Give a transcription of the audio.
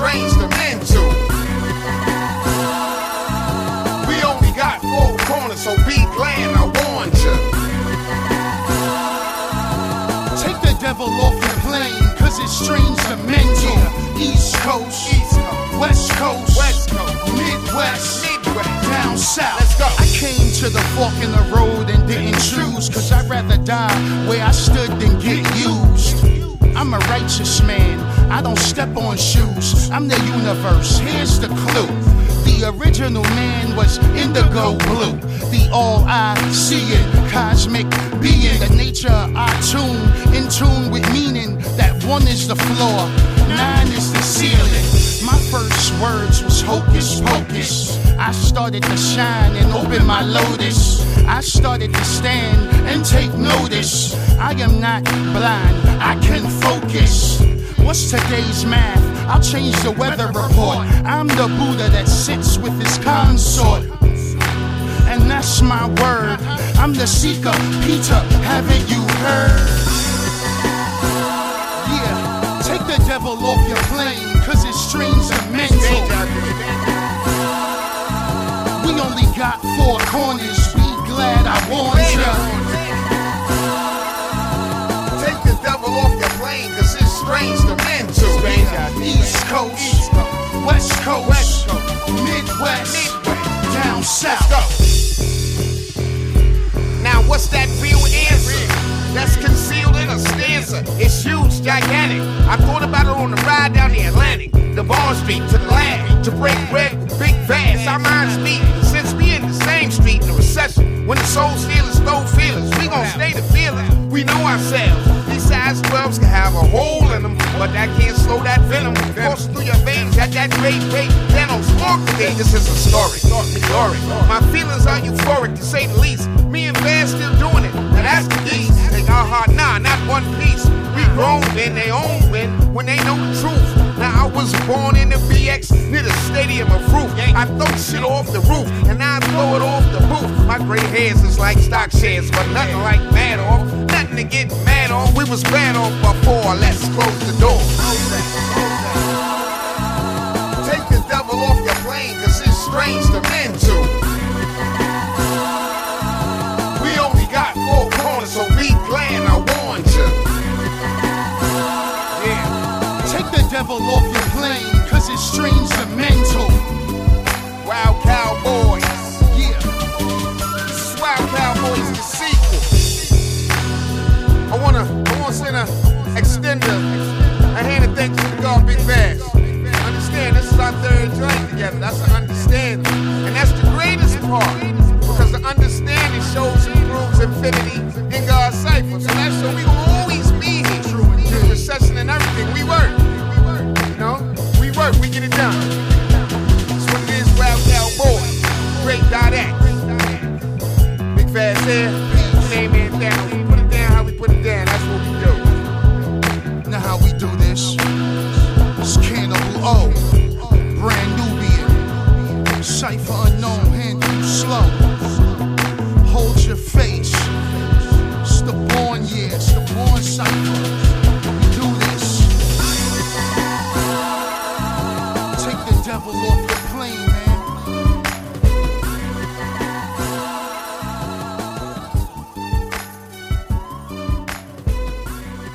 strange to mental. We only got four corners, so be glad I warned you. Take the devil off your plane, cause it's strange to mental. East Coast, West Coast, Midwest, down south. Let's go. I came to the fork in the road and didn't choose, cause I'd rather die where I stood than get used. I'm a righteous man, I don't step on shoes. I'm the universe, here's the clue. The original man was indigo blue. The all-I-seeing cosmic being. The nature I tune, in tune with meaning. That one is the floor, 9 is the ceiling. My first words was hocus pocus. I started to shine and open my lotus. I started to stand and take notice. I am not blind, I can focus. What's today's math? I'll change the weather report. I'm the Buddha that sits with his consort. And that's my word. I'm the seeker, Peter, haven't you heard? Yeah, take the devil off your plane, cause it's strange and mental. We only got four corners, be glad I warned you. Take the devil off your plane, cause it's strange to mental. East Coast, West Coast, Midwest, down south. Now what's that real answer? That's concealed in a stanza. It's huge, gigantic. I thought about it on the ride down the Atlantic. The Bond Street to the land, to break bread with big vast. Our minds meet, since we in the same street in the recession. When the soul stealers throw feelers, we gon' stay the feelers. We know ourselves. These size 12s can have a hole in them, but that can't slow that venom. Course through your veins at that great rate. Then on smoke today, this is a story. My feelings are euphoric to say the least. Me and Van still doing it. Now that's the East. Take our heart, nah, not one piece. We grown, then they own when they know the truth. Now I was born in the BX near the stadium of roof. I throw shit off the roof, and now I throw it off the booth. My gray hairs is like stock shares, but nothing like mad off. Nothing to get mad off. We was bad off before. Let's close the door. Take the devil off your plane, cause it's strange to mental. We only got four corners, so be glad I warned you. Take the devil off your plane, cause it's strange and mental. Wild Cowboys. Yeah. This is Wild Cowboys, the sequel. I wanna send extend a hand of thanks to the God Big Bass. Understand, this is our third joint together. That's an understanding. And that's the greatest part. Because the understanding shows and proves infinity in God's cipher. So that's so we gon' always be here. Through the recession and everything. We work. You know? We work, we get it done. That's what it is, Wild Cowboy. Great .X. Big Fast here. Name it down. We put it down how we put it down. That's what we do. Now how we do this? It's Cannibal O, Brand Nubian, Cypher unknown, handle slow. Hold your face. It's the born year, it's the born cypher.